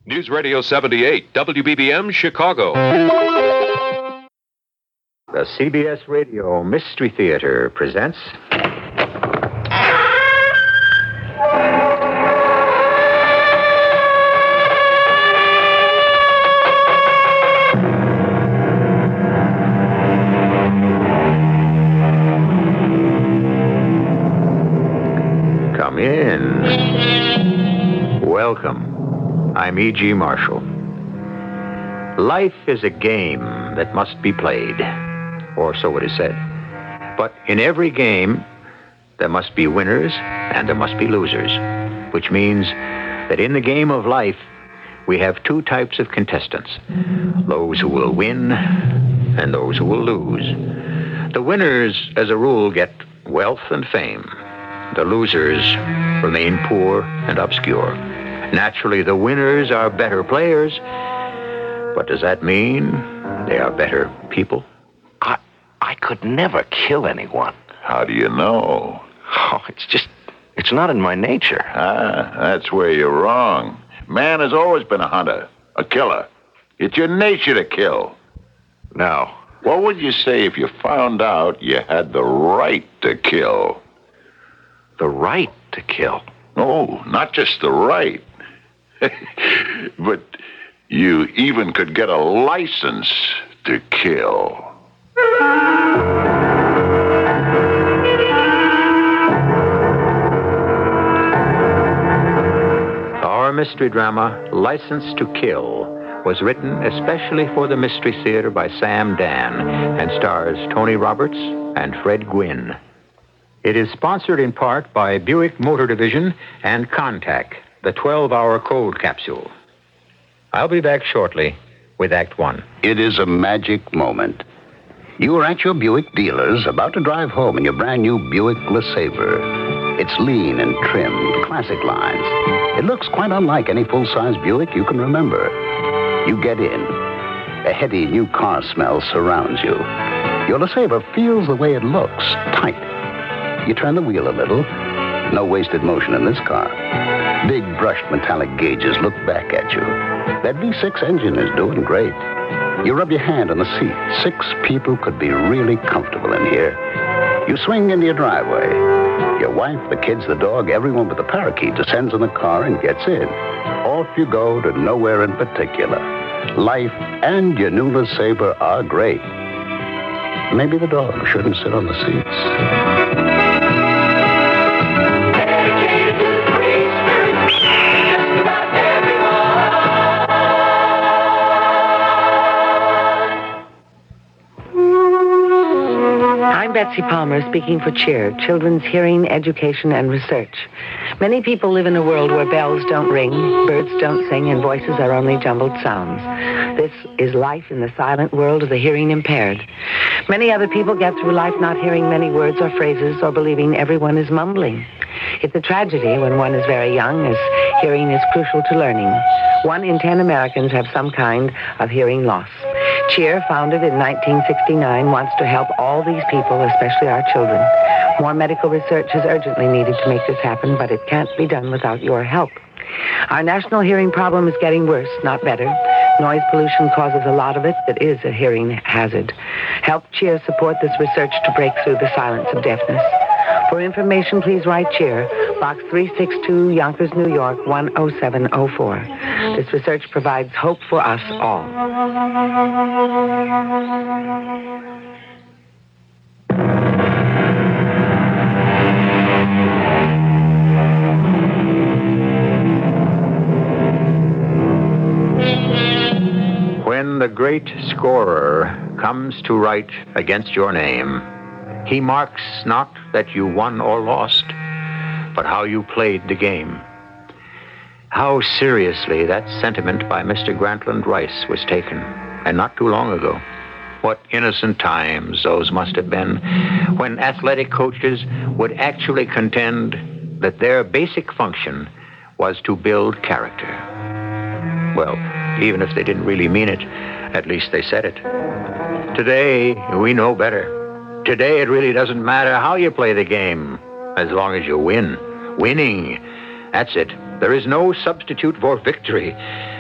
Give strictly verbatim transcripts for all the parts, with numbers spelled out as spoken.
News Radio seventy-eight, W B B M, Chicago. The C B S Radio Mystery Theater presents... Come in. Welcome. I'm E G. Marshall. Life is a game that must be played, or so it is said. But in every game, there must be winners and there must be losers, which means that in the game of life, we have two types of contestants, those who will win and those who will lose. The winners, as a rule, get wealth and fame. The losers remain poor and obscure. Naturally, the winners are better players, but does that mean they are better people? I I could never kill anyone. How do you know? Oh, it's just, it's not in my nature. Ah, that's where you're wrong. Man has always been a hunter, a killer. It's your nature to kill. No. What would you say if you found out you had the right to kill? The right to kill? No, not just the right. But you even could get a license to kill. Our mystery drama, License to Kill, was written especially for the Mystery Theater by Sam Dan and stars Tony Roberts and Fred Gwynne. It is sponsored in part by Buick Motor Division and Contac, the twelve-hour cold capsule. I'll be back shortly with Act One. It is a magic moment. You are at your Buick dealers, about to drive home in your brand new Buick LeSabre. It's lean and trimmed, classic lines. It looks quite unlike any full-size Buick you can remember. You get in. A heady new car smell surrounds you. Your LeSabre feels the way it looks, tight. You turn the wheel a little. No wasted motion in this car. Big brushed metallic gauges look back at you. That V six engine is doing great. You rub your hand on the seat. Six people could be really comfortable in here. You swing into your driveway. Your wife, the kids, the dog, everyone but the parakeet descends in the car and gets in. Off you go to nowhere in particular. Life and your new LeSabre are great. Maybe the dog shouldn't sit on the seats. I'm Betsy Palmer, speaking for CHEER, Children's Hearing, Education, and Research. Many people live in a world where bells don't ring, birds don't sing, and voices are only jumbled sounds. This is life in the silent world of the hearing impaired. Many other people get through life not hearing many words or phrases or believing everyone is mumbling. It's a tragedy when one is very young, as hearing is crucial to learning. One in ten Americans have some kind of hearing loss. CHEER, founded in nineteen sixty-nine, wants to help all these people, especially our children. More medical research is urgently needed to make this happen, but it can't be done without your help. Our national hearing problem is getting worse, not better. Noise pollution causes a lot of it that is a hearing hazard. Help CHEER support this research to break through the silence of deafness. For information, please write CHEER, Box three sixty-two, Yonkers, New York, one oh seven oh four. This research provides hope for us all. When the great scorer comes to write against your name, he marks not that you won or lost, but how you played the game. How seriously that sentiment by Mister Grantland Rice was taken, and not too long ago. What innocent times those must have been, when athletic coaches would actually contend that their basic function was to build character. Well, even if they didn't really mean it, at least they said it. Today, we know better. Today, it really doesn't matter how you play the game, as long as you win. Winning, that's it. There is no substitute for victory.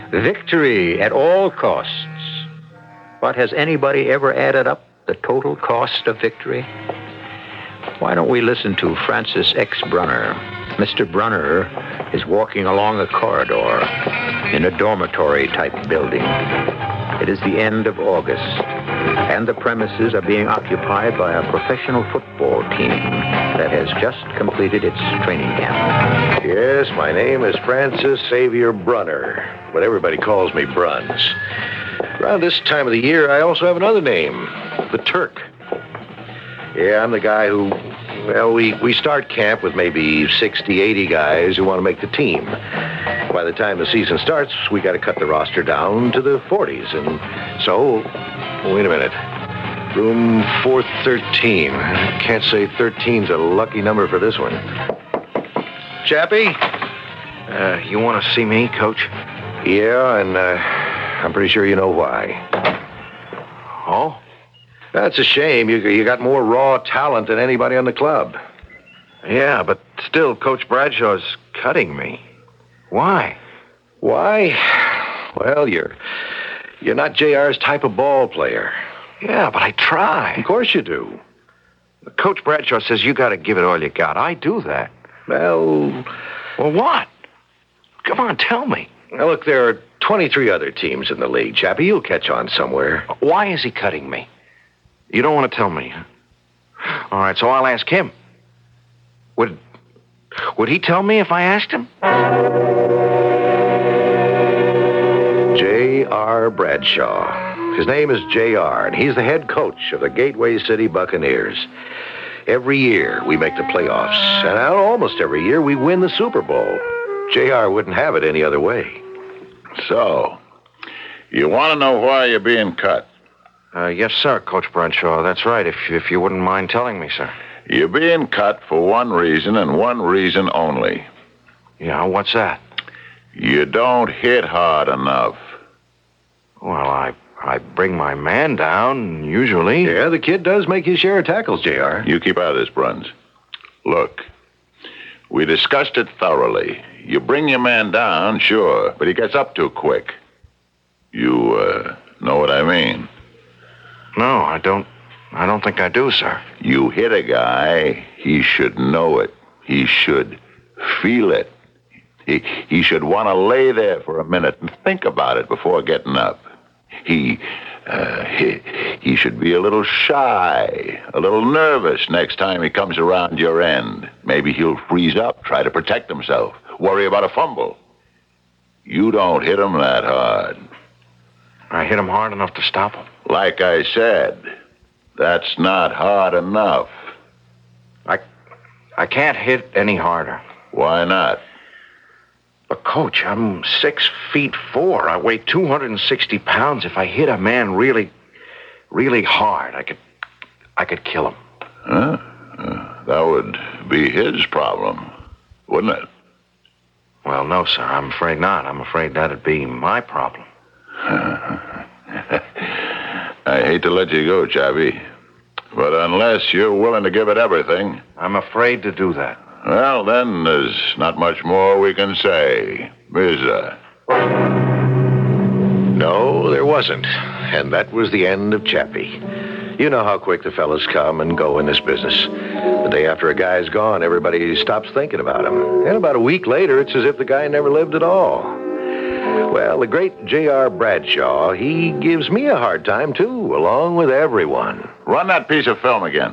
Victory at all costs. But has anybody ever added up the total cost of victory? Why don't we listen to Francis X. Brunner? Mister Brunner is walking along a corridor in a dormitory-type building. It is the end of August, and the premises are being occupied by a professional football team that has just completed its training camp. Yes, my name is Francis Xavier Brunner, but everybody calls me Bruns. Around this time of the year, I also have another name, the Turk. Yeah, I'm the guy who, well, we, we start camp with maybe sixty, eighty guys who want to make the team. By the time the season starts, we got to cut the roster down to the forties. And so, wait a minute. Room four thirteen. Can't say thirteen's a lucky number for this one. Chappie? Uh, you want to see me, Coach? Yeah, and uh, I'm pretty sure you know why. Oh? That's a shame. You, you got more raw talent than anybody on the club. Yeah, but still, Coach Bradshaw's cutting me. Why? Why? Well, you're you're not J R's type of ball player. Yeah, but I try. Of course you do. Coach Bradshaw says you got to give it all you got. I do that. Well, Well, what? Come on, tell me. now look, there are twenty-three other teams in the league, Chappie. You'll catch on somewhere. Why is he cutting me? You don't want to tell me, huh? All right, so I'll ask him. Would would he tell me if I asked him? J R. Bradshaw. His name is J R, and he's the head coach of the Gateway City Buccaneers. Every year, we make the playoffs, and almost every year, we win the Super Bowl. J R wouldn't have it any other way. So, you want to know why you're being cut? Uh, yes, sir, Coach Bradshaw. That's right, if, if you wouldn't mind telling me, sir. You're being cut for one reason and one reason only. Yeah, what's that? You don't hit hard enough. Well, I I bring my man down, usually. Yeah, the kid does make his share of tackles, J R. You keep out of this, Bruns. Look, we discussed it thoroughly. You bring your man down, sure, but he gets up too quick. You, uh, know what I mean? No, I don't. I don't think I do, sir. You hit a guy, he should know it. He should feel it. He, he should want to lay there for a minute and think about it before getting up. He, uh, he, he should be a little shy, a little nervous next time he comes around your end. Maybe he'll freeze up, try to protect himself, worry about a fumble. You don't hit him that hard. I hit him hard enough to stop him. Like I said, that's not hard enough. I, I can't hit any harder. Why not? But, Coach, I'm six feet four. I weigh two hundred sixty pounds. If I hit a man really, really hard, I could, I could kill him. Huh? Uh, that would be his problem, wouldn't it? Well, no, sir. I'm afraid not. I'm afraid that'd be my problem. I hate to let you go, Chappie, but unless you're willing to give it everything... I'm afraid to do that. Well, then, there's not much more we can say, is there? No, there wasn't. And that was the end of Chappie. You know how quick the fellas come and go in this business. The day after a guy's gone, everybody stops thinking about him. And about a week later, it's as if the guy never lived at all. Well, the great J R. Bradshaw, he gives me a hard time, too, along with everyone. Run that piece of film again.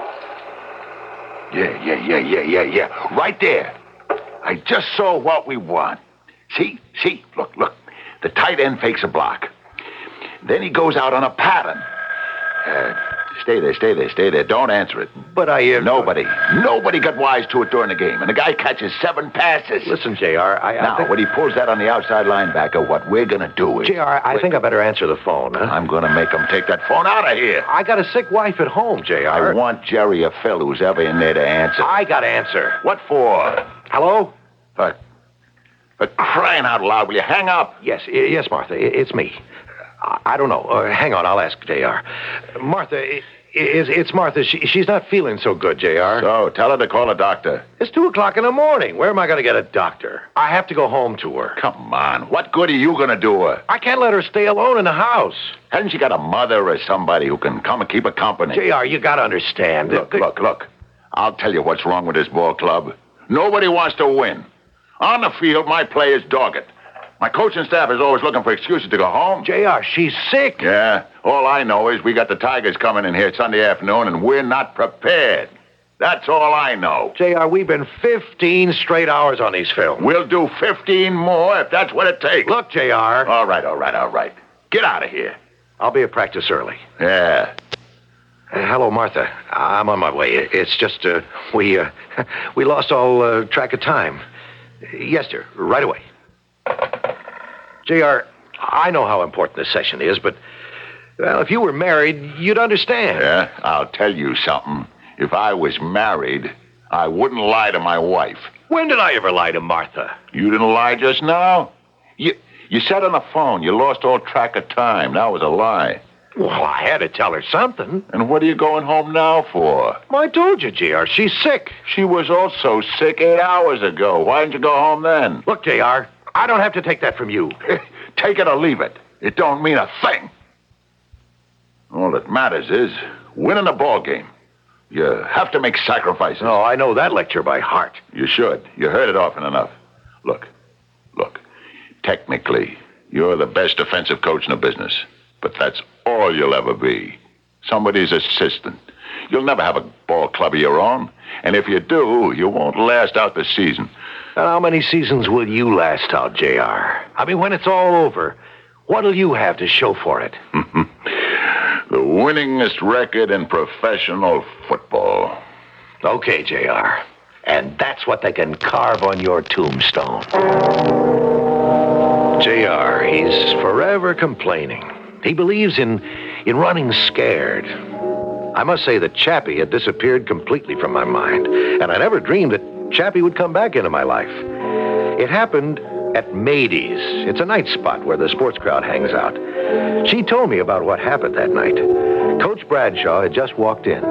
Yeah, yeah, yeah, yeah, yeah, yeah. Right there. I just saw what we want. See? See? Look, look. The tight end fakes a block. Then he goes out on a pattern. Uh, stay there, stay there, stay there. Don't answer it. But I... Uh, nobody, nobody got wise to it during the game. And the guy catches seven passes. Listen, J R, I... I now, think... when he pulls that on the outside linebacker, what we're going to do is... J R, I think I better answer the phone, huh? I'm going to make him take that phone out of here. I got a sick wife at home, J R. I want Jerry or Phil, who's ever in there, to answer. I got to answer. What for? Hello? For, for crying out loud, will you hang up? Yes, y- yes, Martha, I- it's me. I, I don't know. Uh, hang on, I'll ask J R. Martha, I- It's, it's Martha. She, she's not feeling so good, J R. So, tell her to call a doctor. It's two o'clock in the morning. Where am I going to get a doctor? I have to go home to her. Come on. What good are you going to do her? I can't let her stay alone in the house. Hasn't she got a mother or somebody who can come and keep her company? J R, you got to understand. Look, look, look. I'll tell you what's wrong with this ball club. Nobody wants to win. On the field, my players dog it. My coaching staff is always looking for excuses to go home. J R, she's sick. Yeah, all I know is we got the Tigers coming in here Sunday afternoon, and we're not prepared. That's all I know. J R, we've been fifteen straight hours on these films. We'll do fifteen more if that's what it takes. Look, J R. All right, all right, all right. Get out of here. I'll be at practice early. Yeah. Uh, hello, Martha. I'm on my way. It's just, uh, we, uh, we lost all uh, track of time. Yes, sir. Right away. J R, I know how important this session is, but, well, if you were married, you'd understand. Yeah, I'll tell you something. If I was married, I wouldn't lie to my wife. When did I ever lie to Martha? You didn't lie just now? You, you said on the phone you lost all track of time. That was a lie. Well, I had to tell her something. And what are you going home now for? Well, I told you, J R, she's sick. She was also sick eight hours ago. Why didn't you go home then? Look, J R, I don't have to take that from you. Take it or leave it. It don't mean a thing. All that matters is winning a ball game. You have to make sacrifices. No, I know that lecture by heart. You should. You heard it often enough. Look, look. Technically, you're the best defensive coach in the business. But that's all you'll ever be. Somebody's assistant. You'll never have a ball club of your own. And if you do, you won't last out the season. And how many seasons will you last out, J R? I mean, when it's all over, what'll you have to show for it? The winningest record in professional football. Okay, J R. And that's what they can carve on your tombstone. J R, he's forever complaining. He believes in, in running scared. I must say that Chappie had disappeared completely from my mind, and I never dreamed that Chappie would come back into my life. It happened at Mady's. It's a night spot where the sports crowd hangs out. She told me about what happened that night. Coach Bradshaw had just walked in.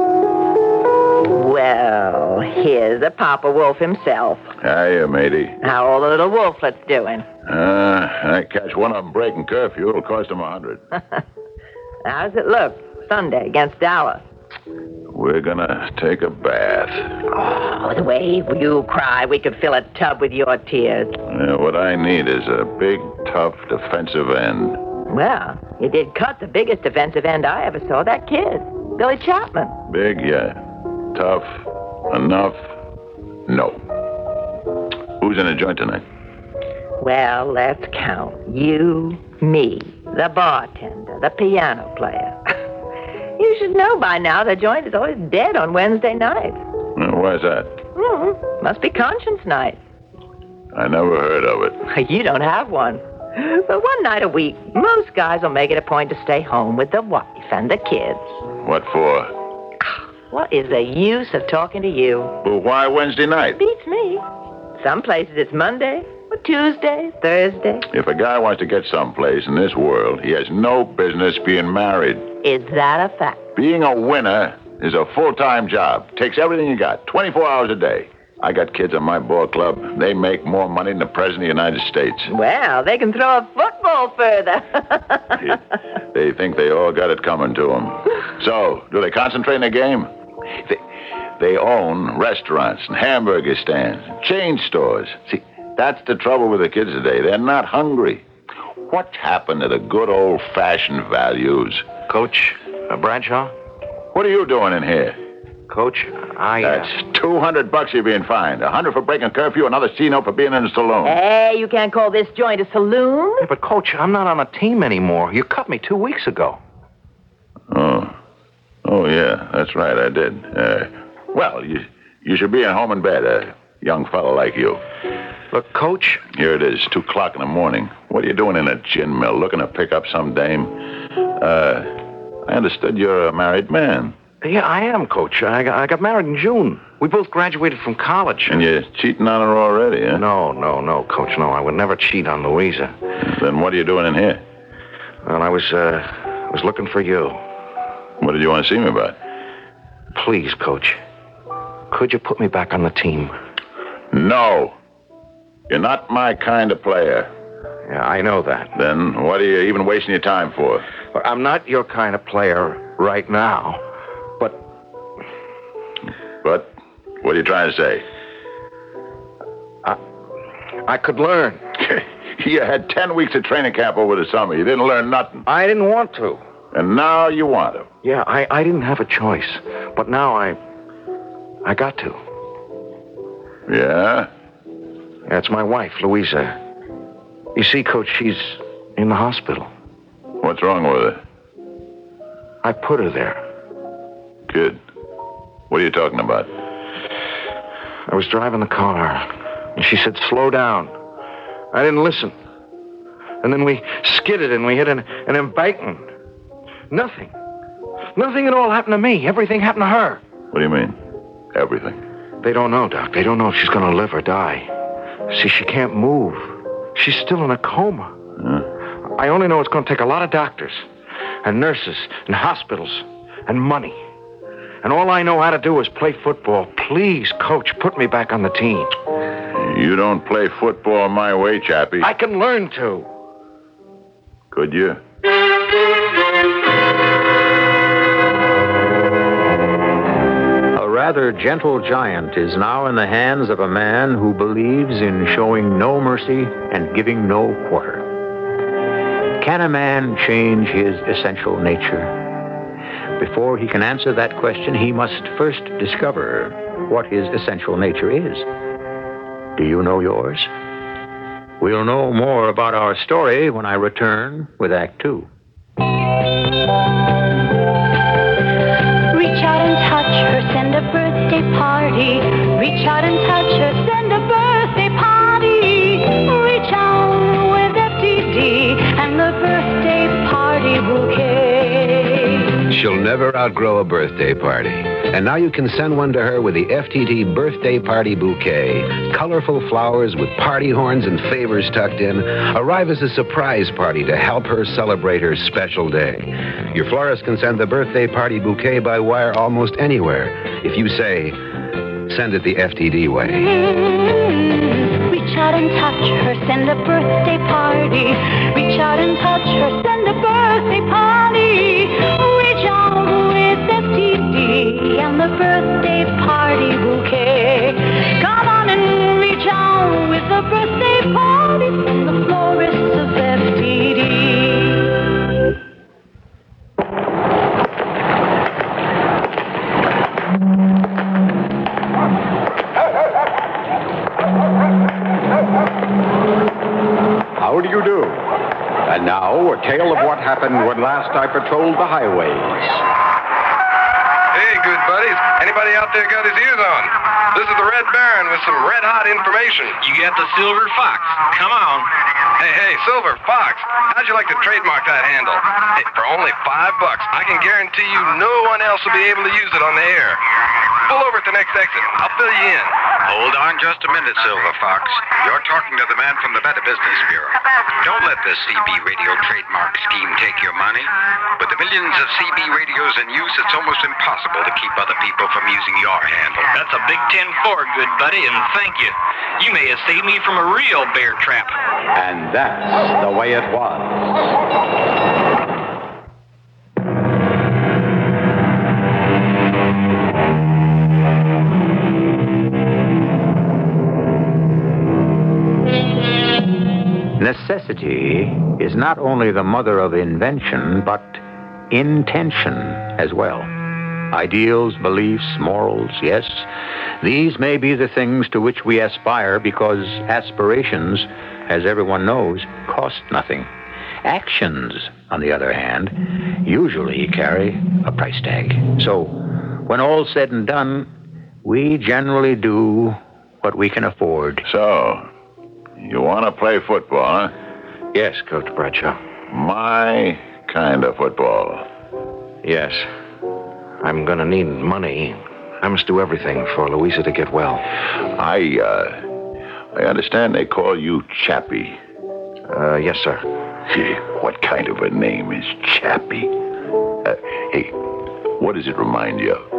Well, here's the Papa Wolf himself. Hiya, matey. How are the little wolflets doing? Uh, I catch one of them breaking curfew. It'll cost them a hundred. How's it look? Sunday against Dallas. We're gonna take a bath. Oh, the way you cry, we could fill a tub with your tears. Yeah, what I need is a big, tough defensive end. Well, you did cut the biggest defensive end I ever saw, that kid, Billy Chapman. Big, yeah. Tough. Enough. No. Who's in the joint tonight? Well, let's count. You, me, the bartender, the piano player. You should know by now the joint is always dead on Wednesday nights. Well, why's that? Mm, must be conscience night. I never heard of it. You don't have one. But one night a week, most guys will make it a point to stay home with the wife and the kids. What for? What is the use of talking to you? Well, why Wednesday night? Beats me. Some places it's Monday, or Tuesday, Thursday. If a guy wants to get someplace in this world, he has no business being married. Is that a fact? Being a winner is a full-time job. Takes everything you got, twenty-four hours a day. I got kids on my ball club. They make more money than the President of the United States. Well, they can throw a football further. They think they all got it coming to them. So, do they concentrate in the game? They, they own restaurants and hamburger stands, and chain stores. See, that's the trouble with the kids today. They're not hungry. What's happened to the good old-fashioned values? Coach uh, Bradshaw? What are you doing in here? Coach, I... Uh... That's two hundred bucks you're being fined. a hundred for breaking curfew, another C note for being in the saloon. Hey, you can't call this joint a saloon. Yeah, but, Coach, I'm not on a team anymore. You cut me two weeks ago. Oh. Oh, yeah, that's right, I did. Uh, well, you you should be at home in bed, a young fellow like you. Look, Coach... Here it is, two o'clock in the morning. What are you doing in a gin mill, looking to pick up some dame? Uh, I understood you're a married man. Yeah, I am, Coach. I got, I got married in June. We both graduated from college. And you're cheating on her already, huh? No, no, no, Coach, no. I would never cheat on Louisa. Then what are you doing in here? Well, I was, uh, I was looking for you. What did you want to see me about? Please, Coach. Could you put me back on the team? No. You're not my kind of player. Yeah, I know that. Then what are you even wasting your time for? I'm not your kind of player right now, but... But what are you trying to say? I, I could learn. You had ten weeks of training camp over the summer. You didn't learn nothing. I didn't want to. And now you want to. Yeah, I, I didn't have a choice. But now I... I got to. Yeah? That's my wife, Louisa. You see, Coach, she's in the hospital. What's wrong with her? I put her there. Good. What are you talking about? I was driving the car, and she said, slow down. I didn't listen. And then we skidded, and we hit an, an embankment. Nothing. Nothing at all happened to me. Everything happened to her. What do you mean, everything? They don't know, Doc. They don't know if she's going to live or die. See, she can't move. She's still in a coma. Huh? I only know it's going to take a lot of doctors and nurses and hospitals and money. And all I know how to do is play football. Please, Coach, put me back on the team. You don't play football my way, Chappie. I can learn to. Could you? A rather gentle giant is now in the hands of a man who believes in showing no mercy and giving no quarter. Can a man change his essential nature? Before he can answer that question, he must first discover what his essential nature is. Do you know yours? We'll know more about our story when I return with Act Two. Reach out and touch her, send a birthday party. Reach out and touch her, send a birthday party. Reach out with F T D and the birthday party bouquet. She'll never outgrow a birthday party. And now you can send one to her with the F T T Birthday Party Bouquet. Colorful flowers with party horns and favors tucked in arrive as a surprise party to help her celebrate her special day. Your florist can send the Birthday Party Bouquet by wire almost anywhere if you say, send it the F T D way. Mm-hmm. Reach out and touch her, send a birthday party. Reach out and touch her, send a birthday party. Reach out with F T D and the birthday party bouquet. Come on and reach out with the birthday party from the florist of F T D. How do you do? And now, a tale of what happened when last I patrolled the highways. Hey, good buddies. Anybody out there got his ears on? This is the Red Baron with some red-hot information. You got the Silver Fox. Come on. Hey, hey, Silver Fox, how'd you like to trademark that handle? Hey, for only five bucks, I can guarantee you no one else will be able to use it on the air. Pull over at the next exit. I'll fill you in. Hold on just a minute, Silver Fox. You're talking to the man from the Better Business Bureau. Don't let the C B radio trademark scheme take your money. With the millions of C B radios in use, it's almost impossible to keep other people from using your handle. That's a big ten four, good buddy, and thank you. You may have saved me from a real bear trap. And that's the way it was. Necessity is not only the mother of invention, but intention as well. Ideals, beliefs, morals, yes, these may be the things to which we aspire because aspirations, as everyone knows, cost nothing. Actions, on the other hand, usually carry a price tag. So, when all's said and done, we generally do what we can afford. So, you want to play football, huh? Yes, Coach Bradshaw. My kind of football. Yes. I'm going to need money. I must do everything for Louisa to get well. I, uh, I understand they call you Chappie. Uh, yes, sir. Gee, what kind of a name is Chappie? Uh, hey, What does it remind you of?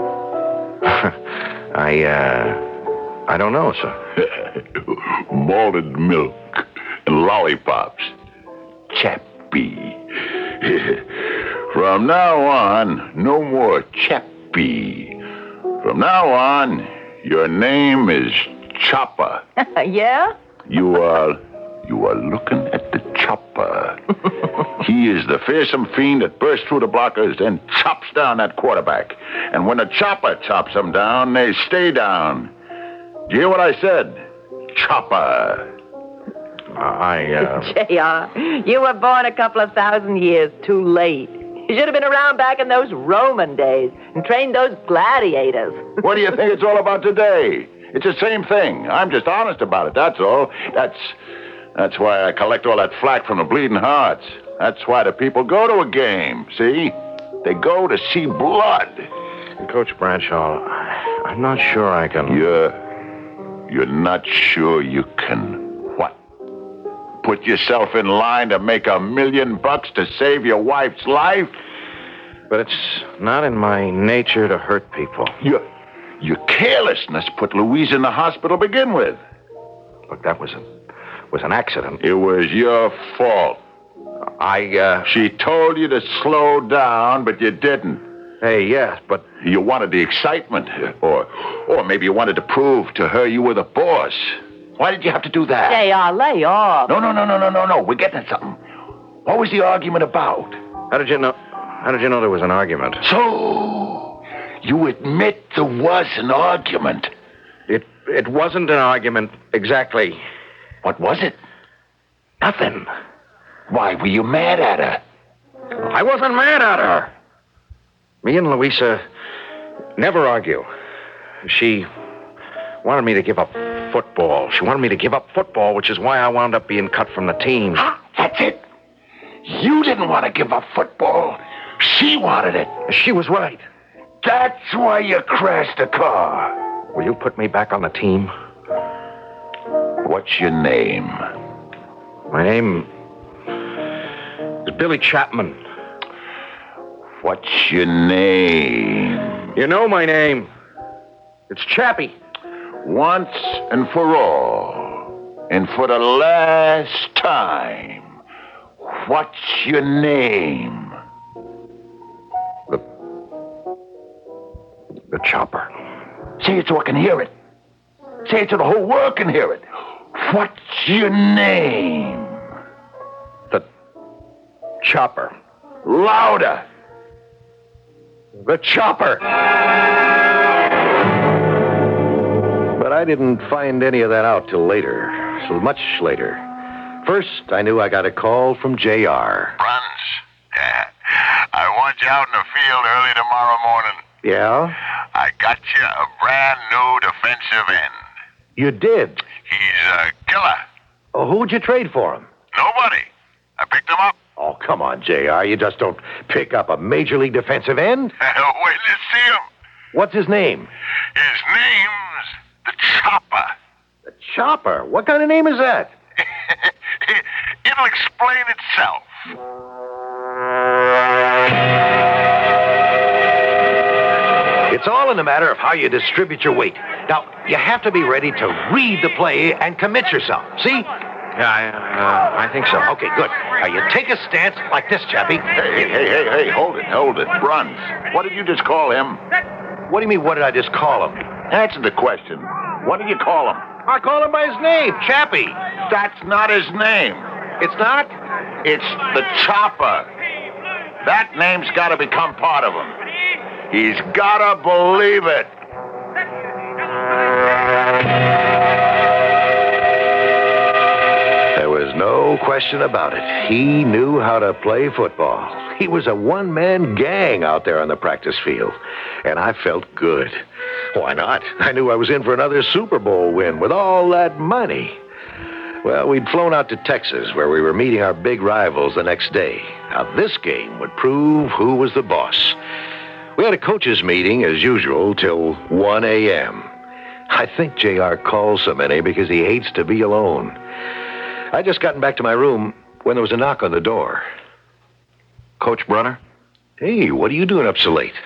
I, uh, I don't know, sir. Malted milk and lollipops. Chappie. From now on, no more Chappie. From now on, your name is Chopper. Yeah? You are, you are looking at the Chopper. He is the fearsome fiend that bursts through the blockers and chops down that quarterback. And when the Chopper chops them down, they stay down. Do you hear what I said? Chopper. I, uh... J R, you were born a couple of thousand years too late. You should have been around back in those Roman days and trained those gladiators. What do you think it's all about today? It's the same thing. I'm just honest about it, that's all. That's that's why I collect all that flack from the bleeding hearts. That's why the people go to a game, see? They go to see blood. Coach Bradshaw, I'm not sure I can... You're... You're not sure you can... what? Put yourself in line to make a million bucks to save your wife's life? But it's not in my nature to hurt people. Your, your carelessness put Louise in the hospital to begin with. Look, that was, a, was an accident. It was your fault. I, uh... She told you to slow down, but you didn't. Hey, yes, but... You wanted the excitement. Or, or maybe you wanted to prove to her you were the boss. Why did you have to do that? J R, lay off. No, no, no, no, no, no, no. We're getting at something. What was the argument about? How did you know... How did you know there was an argument? So, you admit there was an argument. It it wasn't an argument exactly. What was it? Nothing. Why, were you mad at her? I wasn't mad at her. Me and Louisa never argue. She wanted me to give up football. She wanted me to give up football, which is why I wound up being cut from the team. Ah, that's it. You didn't want to give up football. She wanted it. She was right. That's why you crashed the car. Will you put me back on the team? What's your name? My name is Billy Chapman. What's your name? You know my name. It's Chappie. Once and for all, and for the last time, what's your name? The... The Chopper. Say it so I can hear it. Say it so the whole world can hear it. What's your name? The Chopper. Louder. The Chopper. But I didn't find any of that out till later. So much later. First, I knew I got a call from J R. Bruns, I want you out in the field early tomorrow morning. Yeah? I got you a brand new defensive end. You did? He's a killer. Oh, who'd you trade for him? Nobody. I picked him up. Oh, come on, J R. You just don't pick up a major league defensive end. Wait till you see him. What's his name? His name's the Chopper. The Chopper? What kind of name is that? It'll explain itself. It's all in the matter of how you distribute your weight. Now, you have to be ready to read the play and commit yourself. See? Yeah, I, uh, I think so. Okay, good. Now, you take a stance like this, Chappie. Hey, hey, hey, hey, hold it, hold it. Bruns, what did you just call him? What do you mean, what did I just call him? Answer the question. What did you call him? I call him by his name, Chappie. That's not his name. It's not? It's the Chopper. That name's got to become part of him. He's got to believe it. There was no question about it. He knew how to play football. He was a one-man gang out there on the practice field. And I felt good. Why not? I knew I was in for another Super Bowl win with all that money. Well, we'd flown out to Texas, where we were meeting our big rivals the next day. Now, this game would prove who was the boss. We had a coaches' meeting, as usual, till one a.m. I think J R calls so many because he hates to be alone. I'd just gotten back to my room when there was a knock on the door. Coach Brunner? Hey, what are you doing up so late?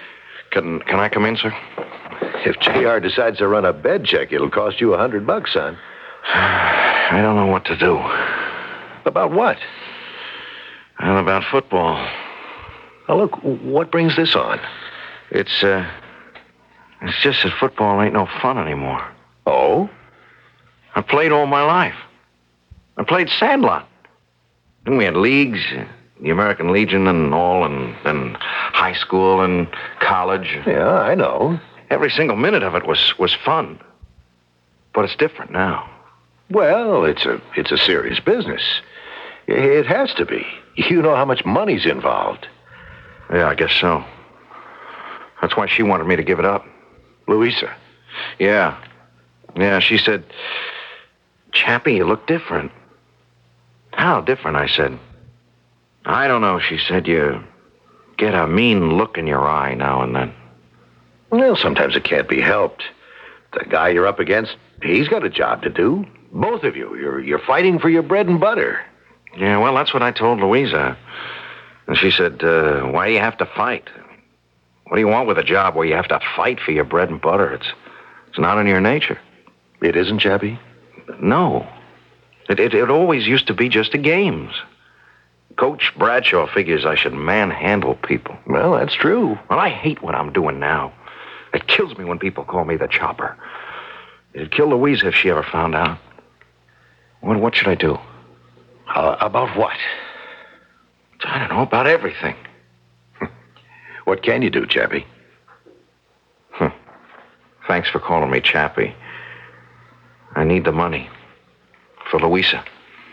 Can, can I come in, sir? If J R decides to run a bed check, it'll cost you a hundred bucks, son. I don't know what to do. About what? Well, about football. Now, look, what brings this on? It's, uh... It's just that football ain't no fun anymore. Oh? I played all my life. I played Sandlot. Then we had leagues, the American Legion and all, and then high school and college. Yeah, I know. Every single minute of it was, was fun. But it's different now. Well, it's a it's a serious business. It has to be. You know how much money's involved. Yeah, I guess so. That's why she wanted me to give it up. Louisa? Yeah. Yeah, she said, Chappie, you look different. How different, I said. I don't know, she said. You get a mean look in your eye now and then. Well, sometimes it can't be helped. The guy you're up against, he's got a job to do. Both of you, you're you're fighting for your bread and butter. Yeah, well, that's what I told Louisa. And she said, uh, why do you have to fight? What do you want with a job where you have to fight for your bread and butter? It's it's not in your nature. It isn't, Chappie? No. It, it, it always used to be just a games. Coach Bradshaw figures I should manhandle people. Well, that's true. Well, I hate what I'm doing now. It kills me when people call me the chopper. It'd kill Louisa if she ever found out. What, what should I do? Uh, about what? I don't know, about everything. What can you do, Chappie? Huh. Thanks for calling me Chappie. I need the money. For Louisa.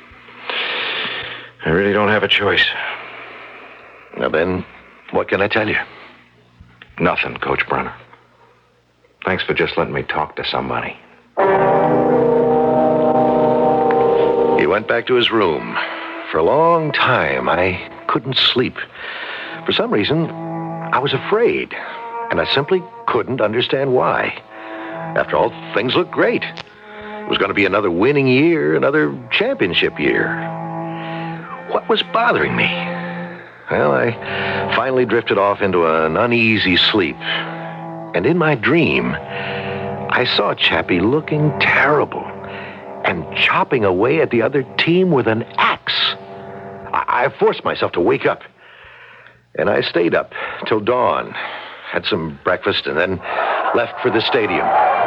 I really don't have a choice. Now then, what can I tell you? Nothing, Coach Brenner. Thanks for just letting me talk to somebody. He went back to his room. For a long time, I couldn't sleep. For some reason, I was afraid, and I simply couldn't understand why. After all, things looked great. It was going to be another winning year, another championship year. What was bothering me? Well, I finally drifted off into an uneasy sleep. And in my dream, I saw Chappie looking terrible and chopping away at the other team with an axe. I, I forced myself to wake up. And I stayed up till dawn, had some breakfast, and then left for the stadium.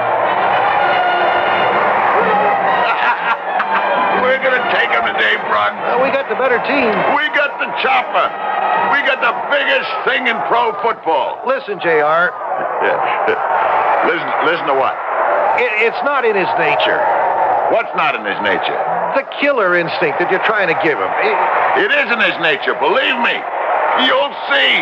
We're going to take him today, Brock. Well, we got the better team. We got the chopper. We got the biggest thing in pro football. Listen, J R listen, listen to what? It, it's not in his nature. What's not in his nature? The killer instinct that you're trying to give him. It, it is in his nature, believe me. You'll see.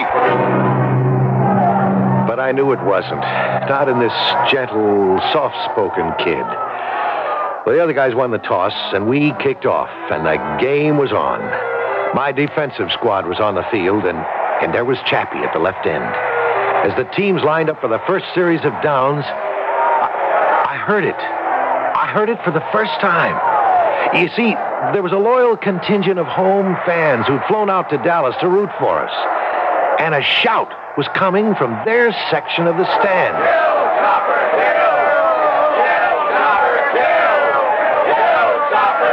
But I knew it wasn't. Not in this gentle, soft-spoken kid. Well, the other guys won the toss, and we kicked off, and the game was on. My defensive squad was on the field, and, and there was Chappie at the left end. As the teams lined up for the first series of downs, I, I heard it. I heard it for the first time. You see, there was a loyal contingent of home fans who'd flown out to Dallas to root for us. And a shout was coming from their section of the stand. Kill, Chopper, kill! Kill, Chopper, kill! Kill, Chopper,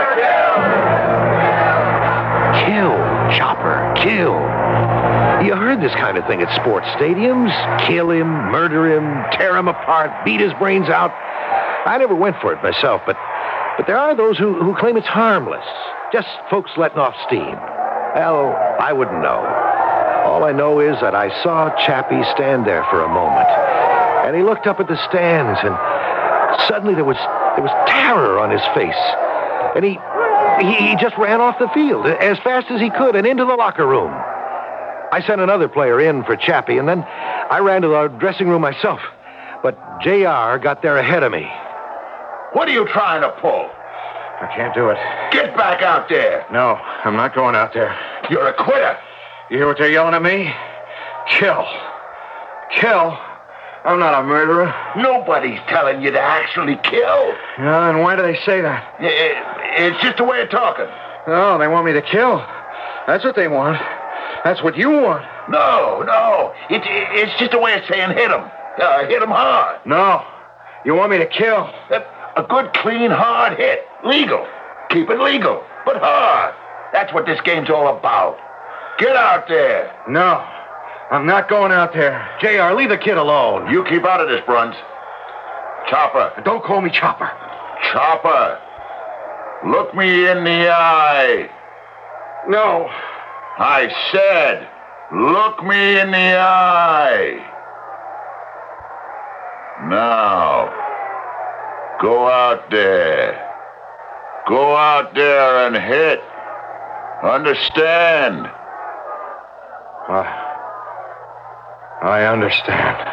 kill! Kill, Chopper, kill. You heard this kind of thing at sports stadiums. Kill him, murder him, tear him apart, beat his brains out. I never went for it myself, but but there are those who, who claim it's harmless. Just folks letting off steam. Well, I wouldn't know. All I know is that I saw Chappie stand there for a moment. And he looked up at the stands, and suddenly there was there was terror on his face. And he, he, he just ran off the field as fast as he could and into the locker room. I sent another player in for Chappie, and then I ran to the dressing room myself. But J R got there ahead of me. What are you trying to pull? I can't do it. Get back out there. No, I'm not going out there. You're a quitter. You hear what they're yelling at me? Kill. Kill? I'm not a murderer. Nobody's telling you to actually kill. Yeah, and why do they say that? It's just a way of talking. Oh, they want me to kill. That's what they want. That's what you want. No, no. It, it, it's just a way of saying hit him. Uh, hit him hard. No. You want me to kill? A, a good, clean, hard hit. Legal. Keep it legal, but hard. That's what this game's all about. Get out there. No. I'm not going out there. J R, leave the kid alone. You keep out of this, Bruns. Chopper. Don't call me Chopper. Chopper. Look me in the eye. No. I said, look me in the eye. Now, go out there. Go out there and hit. Understand? I... I understand.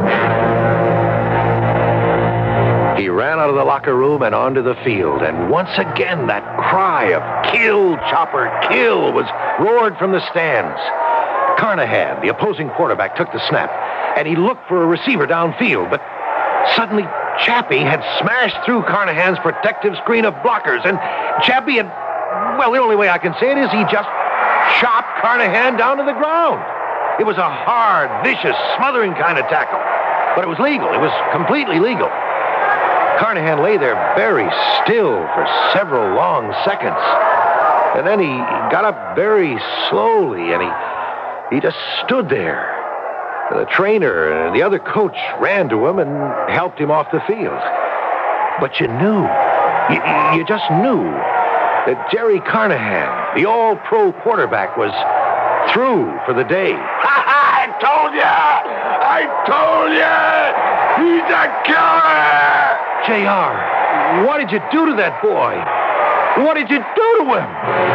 He ran out of the locker room and onto the field, and once again that cry of kill, Chopper, kill was roared from the stands. Carnahan, the opposing quarterback, took the snap, and he looked for a receiver downfield, but suddenly Chappie had smashed through Carnahan's protective screen of blockers, and Chappie had, well, the only way I can say it is he just chopped Carnahan down to the ground. It was a hard, vicious, smothering kind of tackle, but it was legal. It was completely legal. Carnahan lay there very still for several long seconds. And then he got up very slowly, and he he just stood there. The trainer and the other coach ran to him and helped him off the field. But you knew, you, you just knew that Jerry Carnahan, the all-pro quarterback, was through for the day. I told you! I told you! He's a killer! J R, what did you do to that boy? What did you do to him?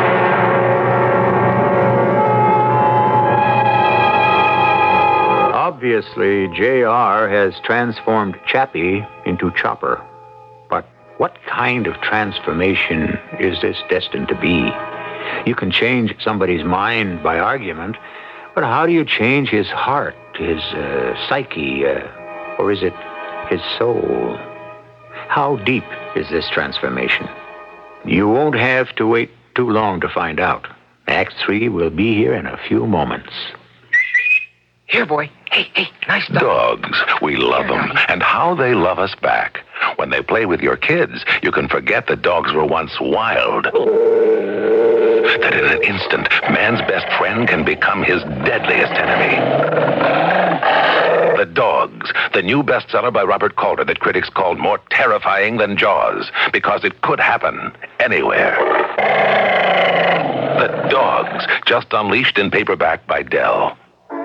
Obviously, J R has transformed Chappie into Chopper. But what kind of transformation is this destined to be? You can change somebody's mind by argument, but how do you change his heart, his uh, psyche, uh, or is it his soul? How deep is this transformation? You won't have to wait too long to find out. Act three will be here in a few moments. Here, boy. Hey, hey, nice dog. Dogs, we love them, and how they love us back. When they play with your kids, you can forget that dogs were once wild. That in an instant, man's best friend can become his deadliest enemy. The Dogs, the new bestseller by Robert Calder that critics called more terrifying than Jaws, because it could happen anywhere. The Dogs, just unleashed in paperback by Dell.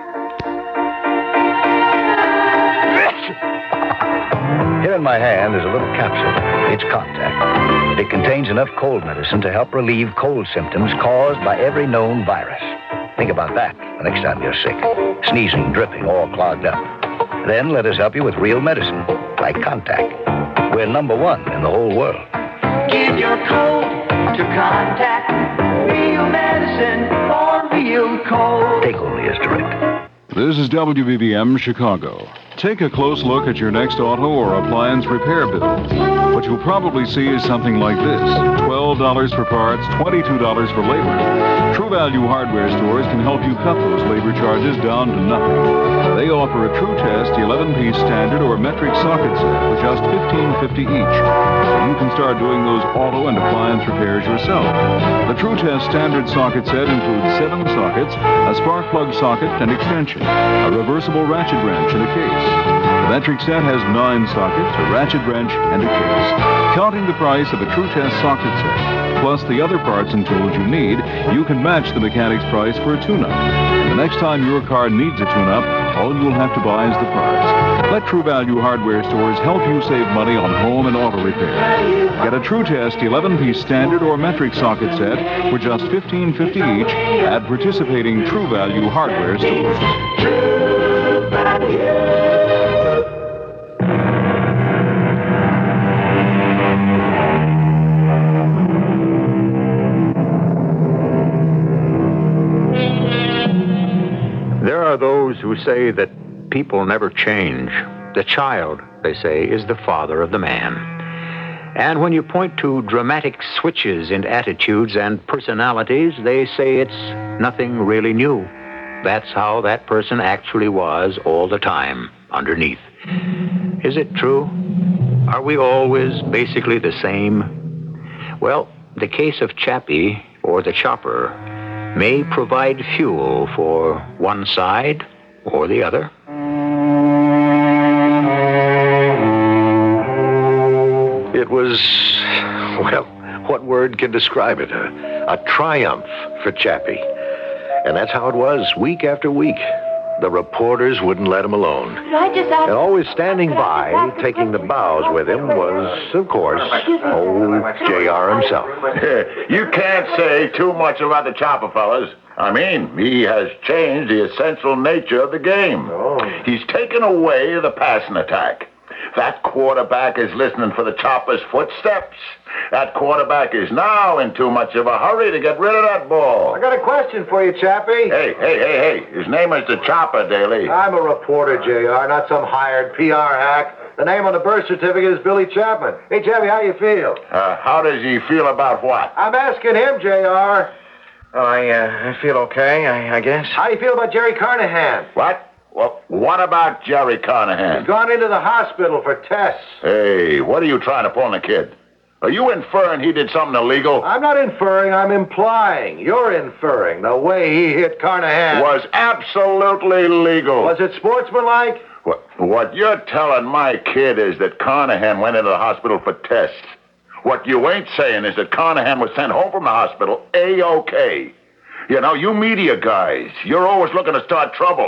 Here in my hand is a little capsule. It's Contact. It contains enough cold medicine to help relieve cold symptoms caused by every known virus. Think about that the next time you're sick. Sneezing, dripping, all clogged up. Then let us help you with real medicine, like Contact. We're number one in the whole world. Give your cold to Contact. Real medicine for real cold. Take only as directed. This is W B B M Chicago. Take a close look at your next auto or appliance repair bill. What you'll probably see is something like this. twelve dollars for parts, twenty-two dollars for labor. True Value hardware stores can help you cut those labor charges down to nothing. They offer a True Test eleven-piece standard or metric socket set for just fifteen fifty each. So you can start doing those auto and appliance repairs yourself. The True Test standard socket set includes seven sockets, a spark plug socket and extension, a reversible ratchet wrench and a case. The metric set has nine sockets, a ratchet wrench, and a case. Counting the price of a True Test socket set, plus the other parts and tools you need, you can match the mechanic's price for a tune-up. And the next time your car needs a tune-up, all you'll have to buy is the parts. Let True Value hardware stores help you save money on home and auto repair. Get a True Test eleven-piece standard or metric socket set for just fifteen fifty each at participating True Value hardware stores. True Value. There are those who say that people never change. The child, they say, is the father of the man. And when you point to dramatic switches in attitudes and personalities, they say it's nothing really new. that's how that person actually was all the time, underneath. Is it true? Are we always basically the same? Well, the case of Chappie, or the Chopper, may provide fuel for one side or the other. It was, well, what word can describe it? A, a triumph for Chappie. And that's how it was week after week. The reporters wouldn't let him alone. I just ask... And always standing by, taking the bows with him, was, of course, old J R himself. You can't say too much about the Chopper, fellas. I mean, he has changed the essential nature of the game. Oh. He's taken away the passing attack. That quarterback is listening for the Chopper's footsteps. That quarterback is now in too much of a hurry to get rid of that ball. I got a question for you, Chappie. Hey, hey, hey, hey. His name is the Chopper, Daly. I'm a reporter, J R, not some hired P R hack. The name on the birth certificate is Billy Chapman. Hey, Chappie, how you feel? Uh, how does he feel about what? I'm asking him, J R. Oh, I, uh, I feel okay, I, I guess. How do you feel about Jerry Carnahan? What? Well, what about Jerry Carnahan? He's gone into the hospital for tests. Hey, what are you trying to pull on the kid? Are you inferring he did something illegal? I'm not inferring, I'm implying. You're inferring the way he hit Carnahan. Was absolutely legal. Was it sportsmanlike? What, what you're telling my kid is that Carnahan went into the hospital for tests. What you ain't saying is that Carnahan was sent home from the hospital A-OK. You know, you media guys, you're always looking to start trouble.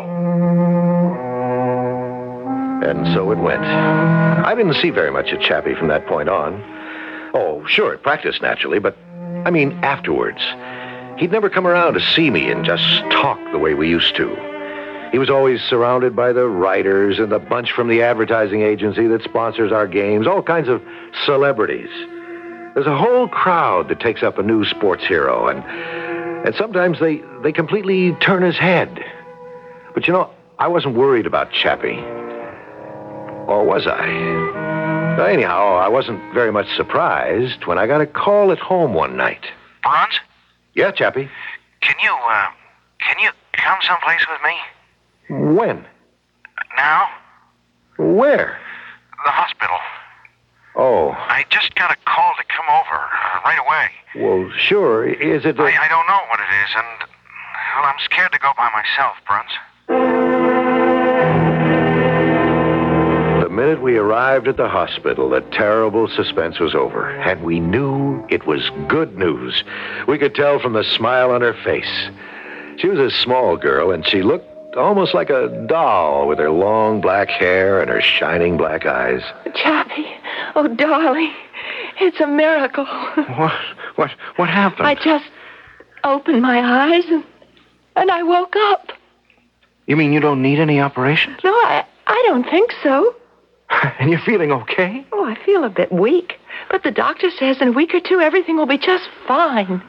And so it went. I didn't see very much of Chappie from that point on. Oh, sure, at practice, naturally, but, I mean, afterwards. He'd never come around to see me and just talk the way we used to. He was always surrounded by the writers and the bunch from the advertising agency that sponsors our games, all kinds of celebrities. There's a whole crowd that takes up a new sports hero, and... And sometimes they, they completely turn his head. But you know, I wasn't worried about Chappie. Or was I? Anyhow, I wasn't very much surprised when I got a call at home one night. Bonds? Yeah, Chappie? Can you, uh, can you come someplace with me? When? Now? Where? The hospital. Oh. I just got a call to come over uh, right away. Well, sure. Is it... The... I, I don't know what it is, and, well, I'm scared to go by myself, Bruns. The minute we arrived at the hospital, the terrible suspense was over, and we knew it was good news. We could tell from the smile on her face. She was a small girl, and she looked almost like a doll with her long black hair and her shining black eyes. Chappie, oh, darling, it's a miracle. What? What? What happened? I just opened my eyes and, and I woke up. You mean you don't need any operation? No, I, I don't think so. And you're feeling okay? Oh, I feel a bit weak. But the doctor says in a week or two everything will be just fine.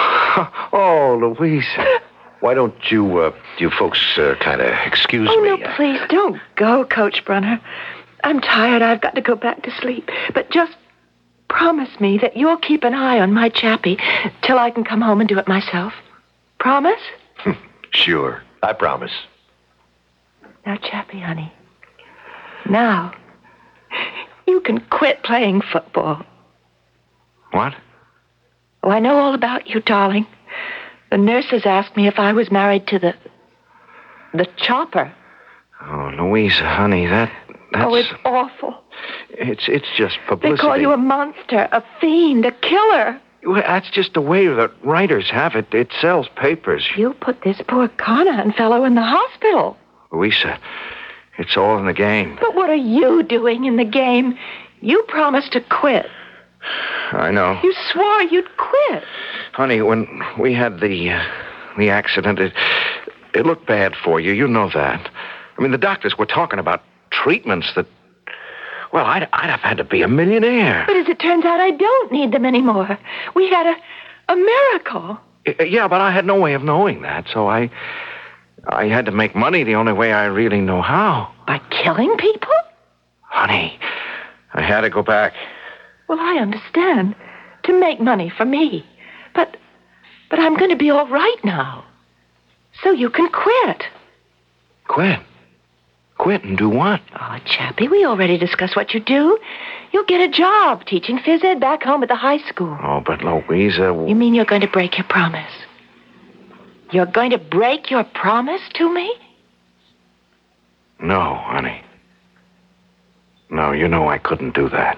Oh, Louise. Why don't you, uh, you folks uh, kind of excuse oh, me? Oh, no, please, don't go, Coach Brunner. I'm tired. I've got to go back to sleep. But just promise me that you'll keep an eye on my Chappie till I can come home and do it myself. Promise? Sure, I promise. Now, Chappie, honey. Now, you can quit playing football. What? Oh, I know all about you, darling. The nurses asked me if I was married to the... the Chopper. Oh, Louisa, honey, that... that's... Oh, it's awful. It's it's just publicity. They call you a monster, a fiend, a killer. Well, that's just the way the writers have it. It sells papers. You put this poor Carnahan fellow in the hospital. Louisa, it's all in the game. But what are you doing in the game? You promised to quit. I know. You swore you'd quit. Honey, when we had the uh, the accident, it, it looked bad for you. You know that. I mean, the doctors were talking about treatments that... Well, I'd, I'd have had to be a millionaire. But as it turns out, I don't need them anymore. We had a, a miracle. Yeah, but I had no way of knowing that, so I... I had to make money the only way I really know how. By killing people? Honey, I had to go back. Well, I understand. To make money for me. But, but I'm going to be all right now. So you can quit. Quit? Quit and do what? Oh, Chappie, we already discussed what you do. You'll get a job teaching phys ed back home at the high school. Oh, but Louisa... You mean you're going to break your promise? You're going to break your promise to me? No, honey. No, you know I couldn't do that.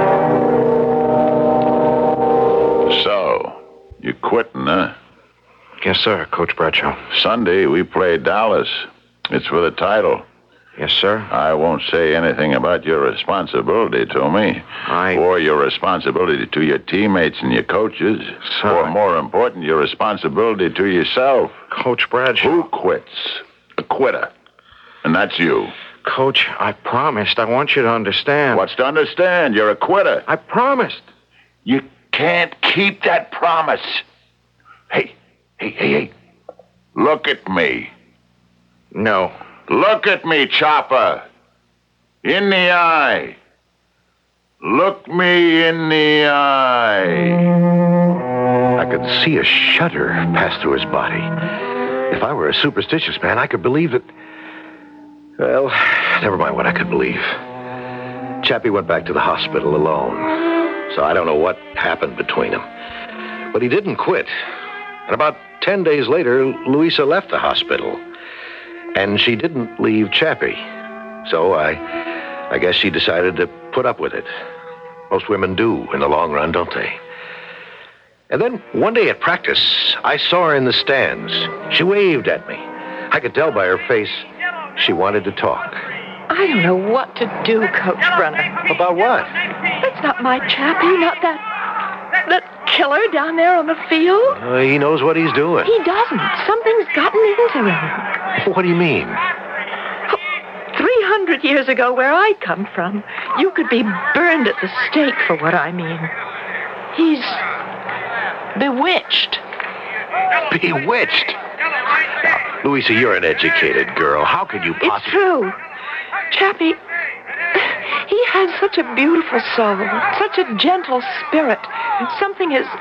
So, you quitting, huh? Yes, sir, Coach Bradshaw. Sunday, we play Dallas. It's for the title. Yes, sir. I won't say anything about your responsibility to me. I... Or your responsibility to your teammates and your coaches. Sir. Or more important, your responsibility to yourself. Coach Bradshaw. Who quits? A quitter. And that's you. Coach, I promised. I want you to understand. What's to understand? You're a quitter. I promised. You can't keep that promise. Hey, hey, hey, hey. Look at me. No. Look at me, Chopper. In the eye. Look me in the eye. I could see a shudder pass through his body. If I were a superstitious man, I could believe that... Well, never mind what I could believe. Chappie went back to the hospital alone, so I don't know what happened between them. But he didn't quit. And about ten days later, Louisa left the hospital. And she didn't leave Chappie. So I, I guess she decided to put up with it. Most women do in the long run, don't they? And then one day at practice, I saw her in the stands. She waved at me. I could tell by her face she wanted to talk. I don't know what to do, Coach Brunner. About what? That's not my Chappie, not that... that killer down there on the field. Uh, he knows what he's doing. He doesn't. Something's gotten into him. What do you mean? Three hundred years ago, where I come from, you could be burned at the stake for what I mean. He's bewitched. Bewitched? Now, Louisa, you're an educated girl. How could you possibly... It's true. Chappie, he has such a beautiful soul, such a gentle spirit. Something has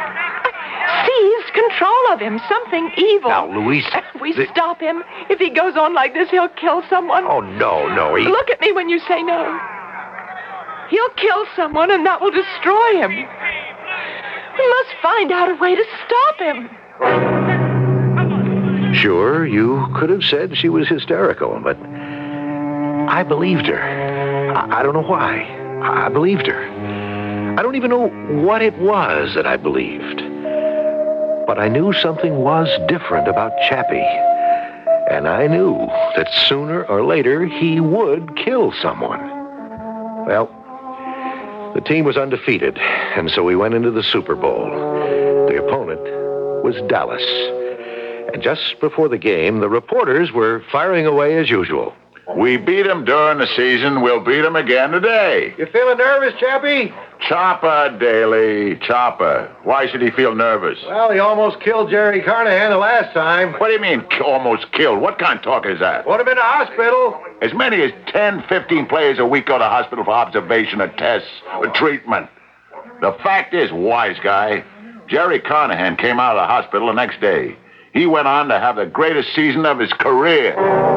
seized control of him, something evil. Now, Louisa... If we the... stop him, if he goes on like this, he'll kill someone. Oh, no, no, he... Look at me when you say no. He'll kill someone, and that will destroy him. We must find out a way to stop him. Sure, you could have said she was hysterical, but I believed her. I, I don't know why. I believed her. I don't even know what it was that I believed. But I knew something was different about Chappie. And I knew that sooner or later he would kill someone. Well, the team was undefeated, and so we went into the Super Bowl. The opponent was Dallas. And just before the game, the reporters were firing away as usual. We beat them during the season. We'll beat them again today. You feeling nervous, Chappie? Chopper, Daly. Chopper. Why should he feel nervous? Well, he almost killed Jerry Carnahan the last time. What do you mean, almost killed? What kind of talk is that? Put him in the hospital. As many as ten, fifteen players a week go to hospital for observation or tests or treatment. The fact is, wise guy, Jerry Carnahan came out of the hospital the next day. He went on to have the greatest season of his career.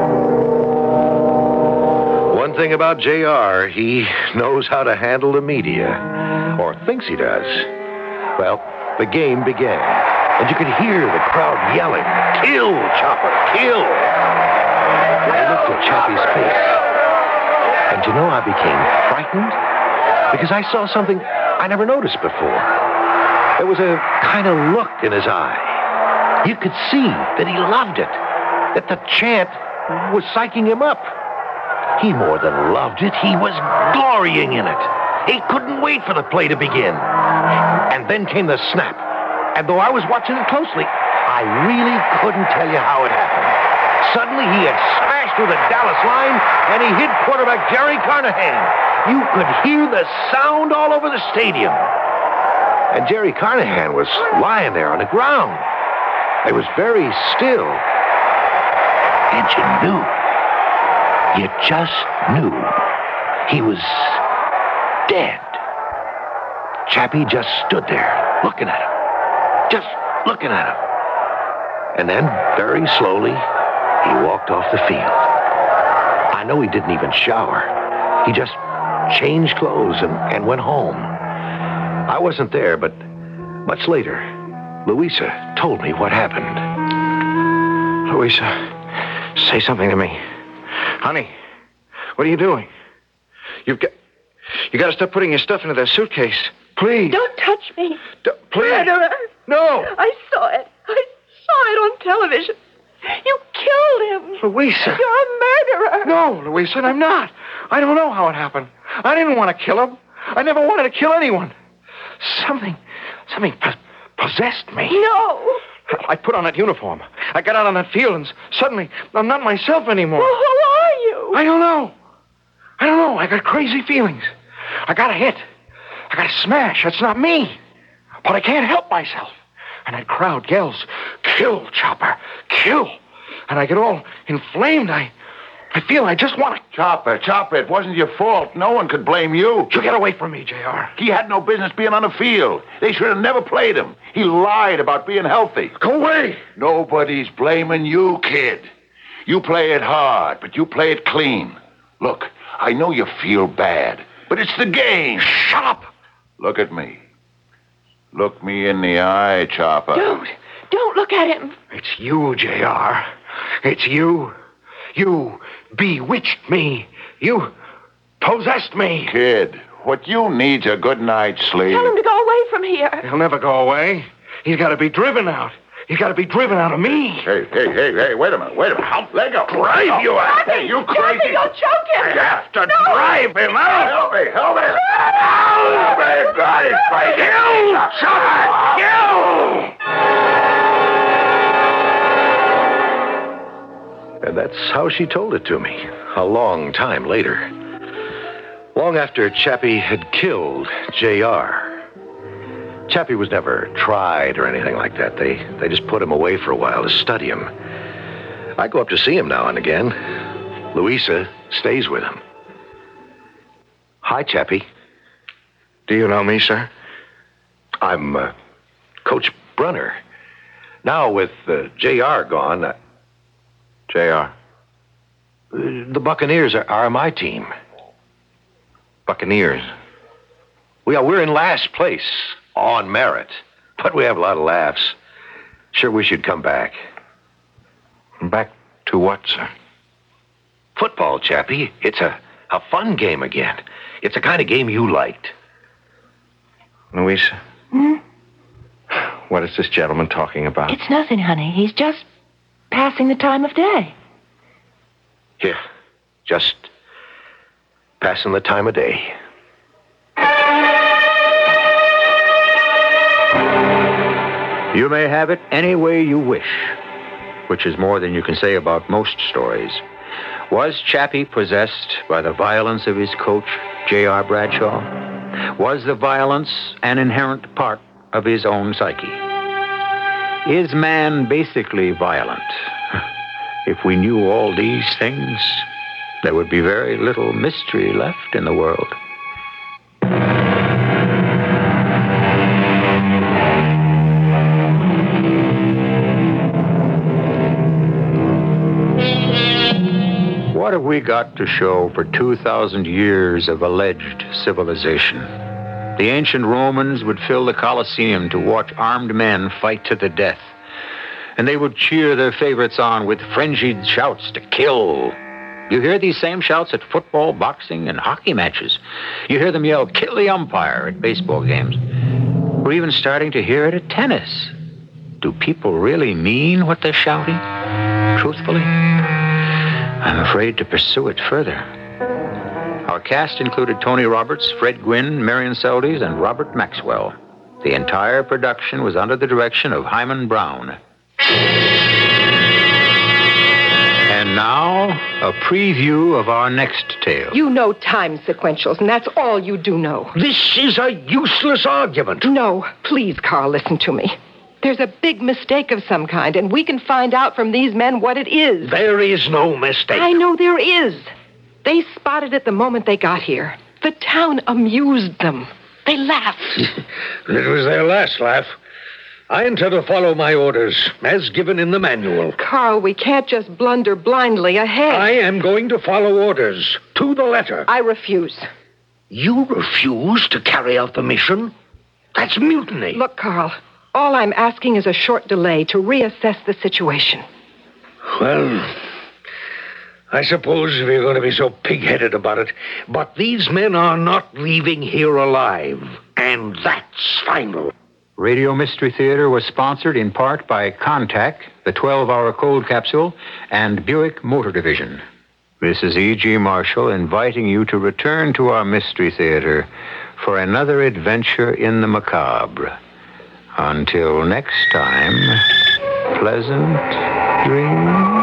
One thing about J R, he knows how to handle the media. Or thinks he does. Well, the game began. And you could hear the crowd yelling, "Kill, Chopper, kill!" I looked at Chappie's face. And you know, I became frightened. Because I saw something I never noticed before. There was a kind of look in his eye. You could see that he loved it, that the chant was psyching him up. He more than loved it, he was glorying in it. He couldn't wait for the play to begin. And then came the snap. And though I was watching it closely, I really couldn't tell you how it happened. Suddenly he had smashed through the Dallas line, and he hit quarterback Jerry Carnahan. You could hear the sound all over the stadium. And Jerry Carnahan was lying there on the ground. It was very still. And you knew. You just knew. He was dead. Chappie just stood there, looking at him. Just looking at him. And then, very slowly, he walked off the field. I know he didn't even shower. He just changed clothes and, and went home. I wasn't there, but much later, Louisa told me what happened. Louisa, say something to me. Honey, what are you doing? You've got... You got to stop putting your stuff into that suitcase. Please. Don't touch me. D- please. Murderer. No. I saw it. I saw it on television. You killed him. Louisa. You're a murderer. No, Louisa, I'm not. I don't know how it happened. I didn't want to kill him. I never wanted to kill anyone. Something, something po- possessed me. No. I put on that uniform. I got out on that field, and suddenly I'm not myself anymore. Well, who are you? I don't know. I don't know. I got crazy feelings. I got a hit. I got a smash. That's not me. But I can't help myself. And that crowd yells, "Kill, Chopper, kill." And I get all inflamed. I I feel I just want to... Chopper, Chopper, it wasn't your fault. No one could blame you. You get away from me, J R. He had no business being on the field. They should have never played him. He lied about being healthy. Go away. Nobody's blaming you, kid. You play it hard, but you play it clean. Look, I know you feel bad, but it's the game. Shut up. Look at me. Look me in the eye, Chopper. Don't. Don't look at him. It's you, J R. It's you. You bewitched me. You possessed me. Kid, what you need's a good night's sleep. Tell him to go away from here. He'll never go away. He's got to be driven out. He's got to be driven out of me. Hey, hey, hey, hey, wait a minute, wait a minute. I'll let go. Drive you out. Hey, you crazy. Johnny, you'll choke him. I have to No. drive him out. Help me, help me. Help me, God, he's crazy. You, Chopper, you! And that's how she told it to me, a long time later. Long after Chappie had killed J R Chappie was never tried or anything like that. They they just put him away for a while to study him. I go up to see him now and again. Louisa stays with him. Hi, Chappie. Do you know me, sir? I'm uh, Coach Brunner. Now, with uh, J R gone... Uh, J R. Uh, the Buccaneers are, are my team. Buccaneers. We are, we're in last place on merit, but we have a lot of laughs. Sure wish you'd come back. Back to what, sir? Football, Chappie. It's a, a fun game again. It's the kind of game you liked. Louisa? Hmm? What is this gentleman talking about? It's nothing, honey. He's just passing the time of day. Yeah, just passing the time of day. You may have it any way you wish, which is more than you can say about most stories. Was Chappie possessed by the violence of his coach, J R Bradshaw? Was the violence an inherent part of his own psyche? Is man basically violent? If we knew all these things, there would be very little mystery left in the world. What have we got to show for two thousand years of alleged civilization? The ancient Romans would fill the Colosseum to watch armed men fight to the death. And they would cheer their favorites on with frenzied shouts to kill. You hear these same shouts at football, boxing, and hockey matches. You hear them yell, "Kill the umpire," at baseball games. We're even starting to hear it at tennis. Do people really mean what they're shouting? Truthfully? I'm afraid to pursue it further. Our cast included Tony Roberts, Fred Gwynn, Marion Seldes, and Robert Maxwell. The entire production was under the direction of Hyman Brown. And now, a preview of our next tale. You know time sequentials, and that's all you do know. This is a useless argument. No, please, Carl, listen to me. There's a big mistake of some kind, and we can find out from these men what it is. There is no mistake. I know there is. They spotted it the moment they got here. The town amused them. They laughed. It was their last laugh. I intend to follow my orders, as given in the manual. Carl, we can't just blunder blindly ahead. I am going to follow orders, to the letter. I refuse. You refuse to carry out the mission? That's mutiny. Look, Carl, all I'm asking is a short delay to reassess the situation. Well, I suppose if you're going to be so pig-headed about it, but these men are not leaving here alive, and that's final. Radio Mystery Theater was sponsored in part by Contact, the twelve-hour cold capsule, and Buick Motor Division. This is E G. Marshall inviting you to return to our Mystery Theater for another adventure in the macabre. Until next time, pleasant dreams.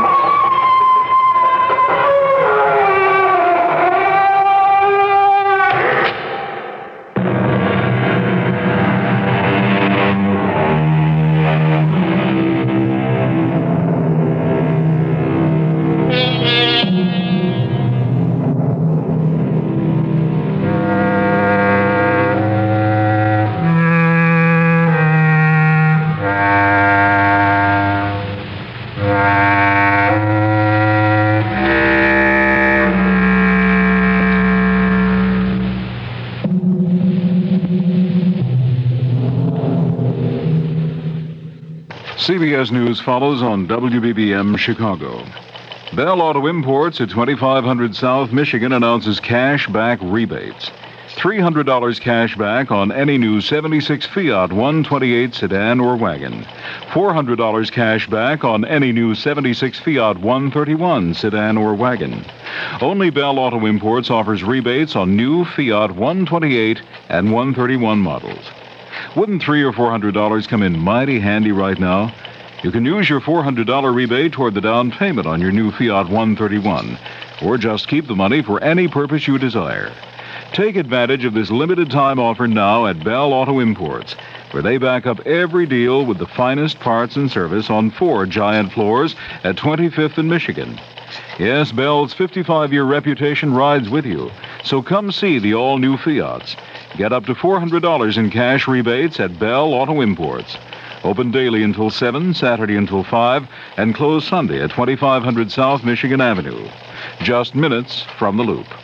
C B S News follows on W B B M Chicago. Bell Auto Imports at twenty-five hundred South Michigan announces cash back rebates. three hundred dollars cash back on any new seventy-six Fiat one twenty-eight sedan or wagon. four hundred dollars cash back on any new seventy-six Fiat one thirty-one sedan or wagon. Only Bell Auto Imports offers rebates on new Fiat one twenty-eight and one thirty-one models. Wouldn't three or four hundred dollars come in mighty handy right now? You can use your four hundred dollars rebate toward the down payment on your new Fiat one thirty-one, or just keep the money for any purpose you desire. Take advantage of this limited time offer now at Bell Auto Imports, where they back up every deal with the finest parts and service on four giant floors at twenty-fifth and Michigan. Yes, Bell's fifty-five-year reputation rides with you, so come see the all-new Fiats. Get up to four hundred dollars in cash rebates at Bell Auto Imports. Open daily until seven, Saturday until five, and closed Sunday at twenty-five hundred South Michigan Avenue. Just minutes from the Loop.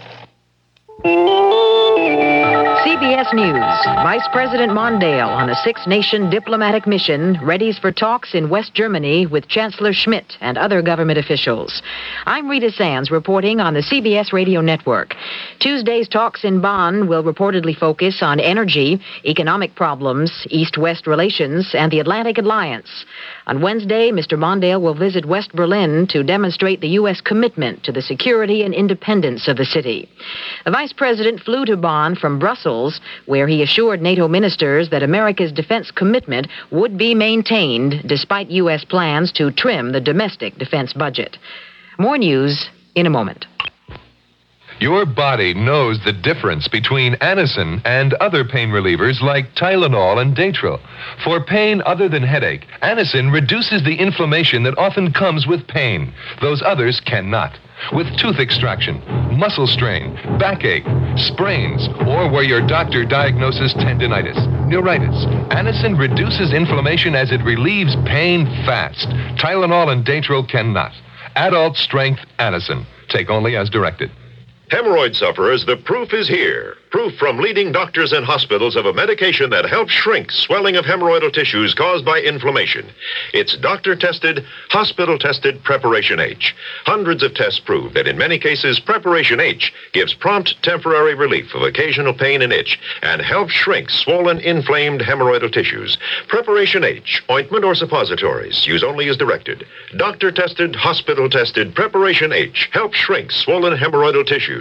C B S News. Vice President Mondale on a six-nation diplomatic mission readies for talks in West Germany with Chancellor Schmidt and other government officials. I'm Rita Sands reporting on the C B S Radio Network. Tuesday's talks in Bonn will reportedly focus on energy, economic problems, East-West relations, and the Atlantic Alliance. On Wednesday, Mister Mondale will visit West Berlin to demonstrate the U S commitment to the security and independence of the city. The Vice President flew to Bonn from Brussels, where he assured NATO ministers that America's defense commitment would be maintained despite U S plans to trim the domestic defense budget. More news in a moment. Your body knows the difference between Anacin and other pain relievers like Tylenol and Datril. For pain other than headache, Anacin reduces the inflammation that often comes with pain. Those others cannot. With tooth extraction, muscle strain, backache, sprains, or where your doctor diagnoses tendinitis, neuritis, Anacin reduces inflammation as it relieves pain fast. Tylenol and Datril cannot. Adult strength Anacin. Take only as directed. Hemorrhoid sufferers, the proof is here. Proof from leading doctors and hospitals of a medication that helps shrink swelling of hemorrhoidal tissues caused by inflammation. It's doctor-tested, hospital-tested Preparation H. Hundreds of tests prove that in many cases, Preparation H gives prompt temporary relief of occasional pain and itch and helps shrink swollen, inflamed hemorrhoidal tissues. Preparation H, ointment or suppositories, use only as directed. Doctor-tested, hospital-tested Preparation H helps shrink swollen hemorrhoidal tissues.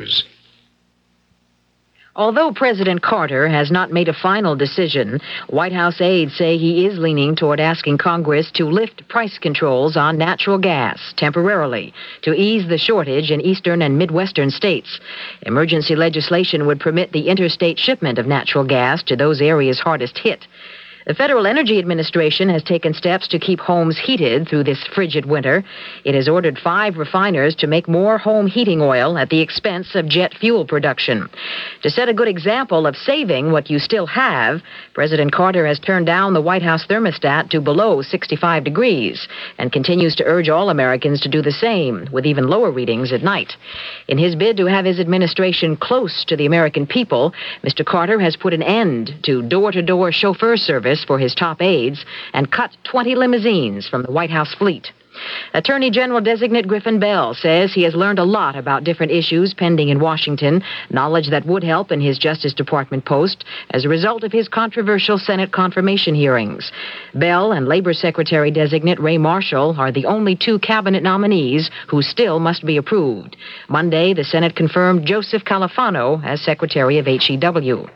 Although President Carter has not made a final decision, White House aides say he is leaning toward asking Congress to lift price controls on natural gas temporarily to ease the shortage in eastern and midwestern states. Emergency legislation would permit the interstate shipment of natural gas to those areas hardest hit. The Federal Energy Administration has taken steps to keep homes heated through this frigid winter. It has ordered five refiners to make more home heating oil at the expense of jet fuel production. To set a good example of saving what you still have, President Carter has turned down the White House thermostat to below sixty-five degrees and continues to urge all Americans to do the same, with even lower readings at night. In his bid to have his administration close to the American people, Mister Carter has put an end to door-to-door chauffeur service for his top aides and cut twenty limousines from the White House fleet. Attorney General Designate Griffin Bell says he has learned a lot about different issues pending in Washington, knowledge that would help in his Justice Department post as a result of his controversial Senate confirmation hearings. Bell and Labor Secretary Designate Ray Marshall are the only two cabinet nominees who still must be approved. Monday, the Senate confirmed Joseph Califano as Secretary of H E W.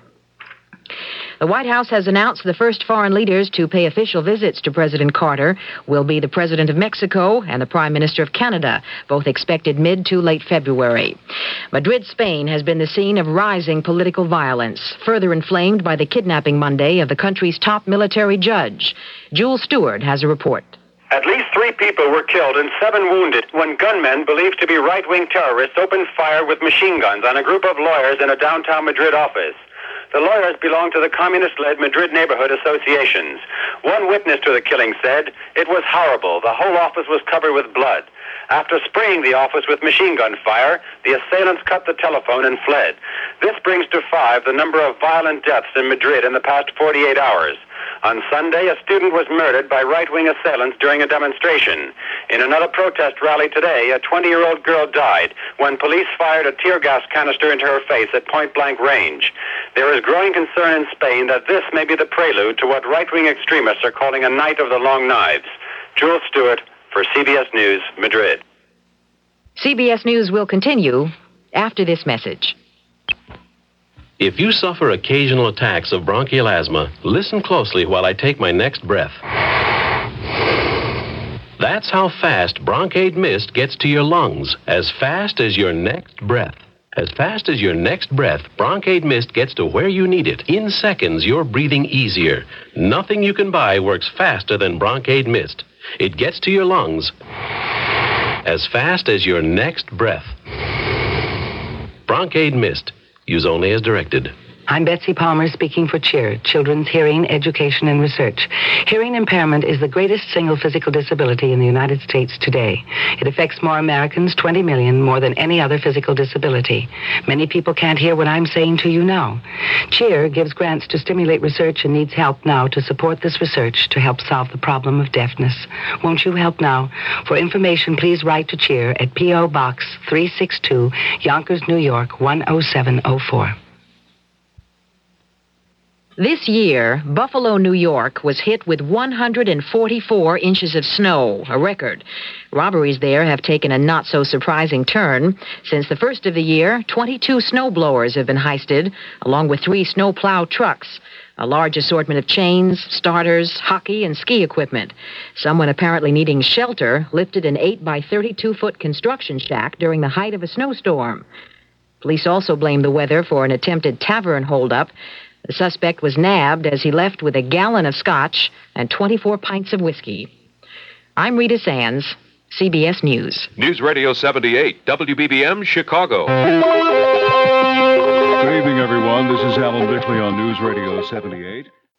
The White House has announced the first foreign leaders to pay official visits to President Carter will be the President of Mexico and the Prime Minister of Canada, both expected mid to late February. Madrid, Spain has been the scene of rising political violence, further inflamed by the kidnapping Monday of the country's top military judge. Jules Stewart has a report. At least three people were killed and seven wounded when gunmen believed to be right-wing terrorists opened fire with machine guns on a group of lawyers in a downtown Madrid office. The lawyers belong to the communist-led Madrid neighborhood associations. One witness to the killing said, "It was horrible. The whole office was covered with blood. After spraying the office with machine gun fire, the assailants cut the telephone and fled. This brings to five the number of violent deaths in Madrid in the past forty-eight hours. On Sunday, a student was murdered by right-wing assailants during a demonstration. In another protest rally today, a twenty-year-old girl died when police fired a tear gas canister into her face at point-blank range. There is growing concern in Spain that this may be the prelude to what right-wing extremists are calling a night of the long knives." Jules Stewart for C B S News, Madrid. C B S News will continue after this message. If you suffer occasional attacks of bronchial asthma, listen closely while I take my next breath. That's how fast Bronkaid Mist gets to your lungs, as fast as your next breath. As fast as your next breath, Bronkaid Mist gets to where you need it. In seconds, you're breathing easier. Nothing you can buy works faster than Bronkaid Mist. It gets to your lungs as fast as your next breath. Bronkaid Mist. Use only as directed. I'm Betsy Palmer speaking for CHEER, Children's Hearing, Education, and Research. Hearing impairment is the greatest single physical disability in the United States today. It affects more Americans, twenty million, more than any other physical disability. Many people can't hear what I'm saying to you now. CHEER gives grants to stimulate research and needs help now to support this research to help solve the problem of deafness. Won't you help now? For information, please write to CHEER at P O Box three sixty-two, Yonkers, New York, one oh seven oh four. This year, Buffalo, New York was hit with one hundred forty-four inches of snow, a record. Robberies there have taken a not-so-surprising turn. Since the first of the year, twenty-two snowblowers have been heisted, along with three snowplow trucks, a large assortment of chains, starters, hockey, and ski equipment. Someone apparently needing shelter lifted an eight by thirty-two foot construction shack during the height of a snowstorm. Police also blame the weather for an attempted tavern holdup. The suspect was nabbed as he left with a gallon of scotch and twenty-four pints of whiskey. I'm Rita Sands, C B S News. News Radio seventy-eight, W B B M, Chicago. Good evening, everyone. This is Alan Bickley on News Radio seventy-eight.